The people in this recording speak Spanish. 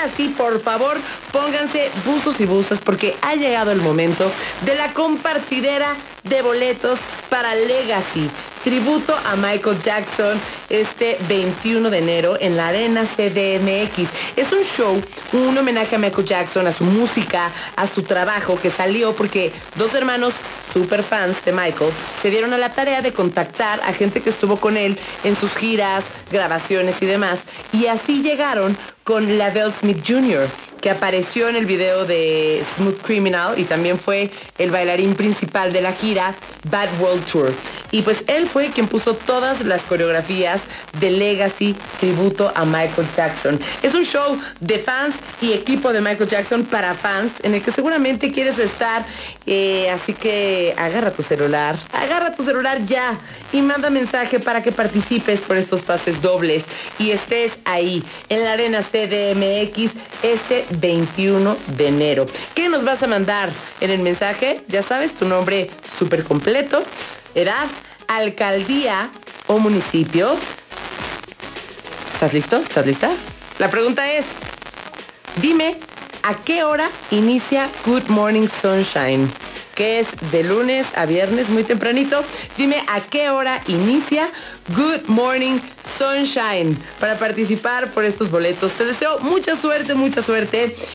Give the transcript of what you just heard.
ahora sí, por favor, pónganse buzos y buzas porque ha llegado el momento de la compartidera de boletos para Legacy, tributo a Michael Jackson, este 21 de enero en la Arena CDMX. Es un show, un homenaje a Michael Jackson, a su música, a su trabajo, que salió porque dos hermanos super fans de Michael se dieron a la tarea de contactar a gente que estuvo con él en sus giras, grabaciones y demás, y así llegaron con Lavelle Smith Jr., que apareció en el video de Smooth Criminal y también fue el bailarín principal de la gira Bad World Tour. Y pues él fue quien puso todas las coreografías de Legacy tributo a Michael Jackson. Es un show de fans y equipo de Michael Jackson para fans en el que seguramente quieres estar. Así que agarra tu celular ya y manda mensaje para que participes por estos pases dobles y estés ahí en la Arena CDMX este 21 de enero. ¿Qué nos vas a mandar en el mensaje? Ya sabes, tu nombre súper completo, edad, alcaldía o municipio. ¿Estás listo? ¿Estás lista? La pregunta es, dime, ¿a qué hora inicia Good Morning Sunshine? Que es de lunes a viernes, muy tempranito. Dime a qué hora inicia Good Morning Sunshine para participar por estos boletos. Te deseo mucha suerte